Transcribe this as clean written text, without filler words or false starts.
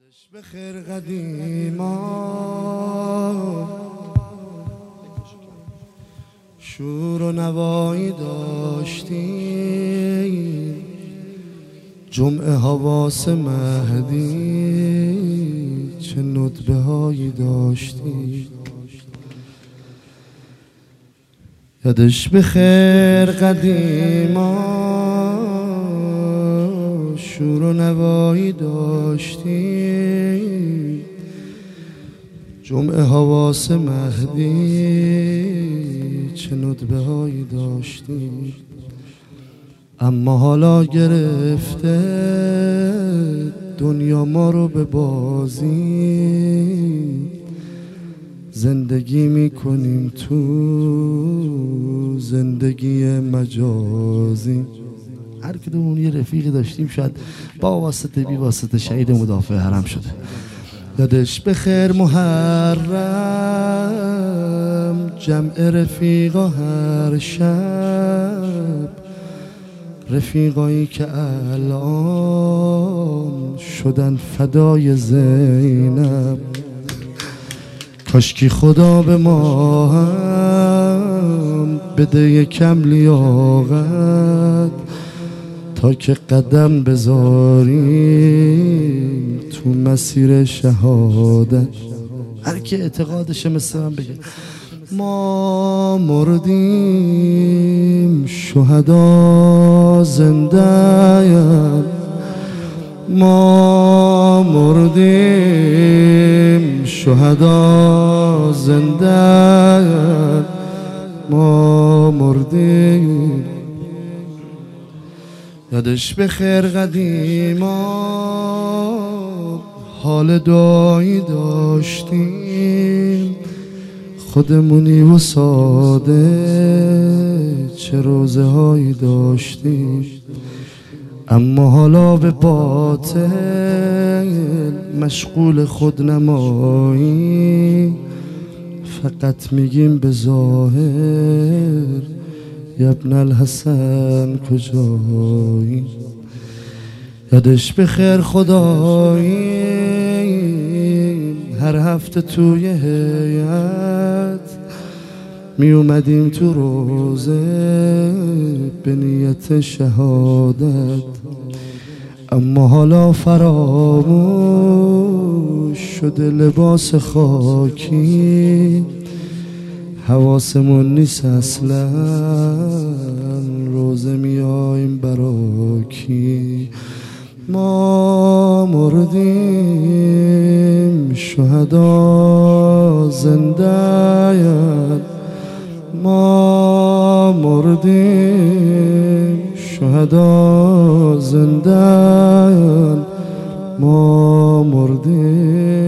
به خیر قدیما شور و نوایی داشتیم، جمعه حواس مهدی چه ندبه هایی داشتیم. یادش به خیر قدیما شور و نوایی داشتیم، جمعه حواس مهدی چه ندبه هایی داشتیم. اما حالا گرفته دنیا ما رو به بازی، زندگی میکنیم تو زندگی مجازی. هر کدومون یه رفیقی داشتیم، شاید با واسطه بی واسطه شهید مدافع حرم شده. یادش به خیر محرم جمع رفیقا هر شب، رفیقایی که الان شدن فدای زینب. کاشکی خدا به ما هم بده یکم لیاقت، تا که قدم بذاریم تو مسیر شهادت. هر کی اعتقادشه مثل من بگه ما مردیم شهدا زنده‌ایم، ما مردیم شهدا زنده‌ایم، ما مردیم. یادش به خیر قدیما حال دعایی داشتیم، خودمونی و ساده چه روزه هایی داشتیم. اما حالا به باطل مشغول خودنمایی، فقط میگیم به ظاهر یا ابن الحسن کجایی. یادش به خیر خدایی هر هفته توی هیئت می اومدیم تو روزه به نیت شهادت. اما حالا فراموش شده لباس خاکی، حواسمون نیست اصلا روزه میایم براکی. ما مردیم شهدا زنده‌ایم، ما مردیم شهدا زنده‌ایم، ما مردیم.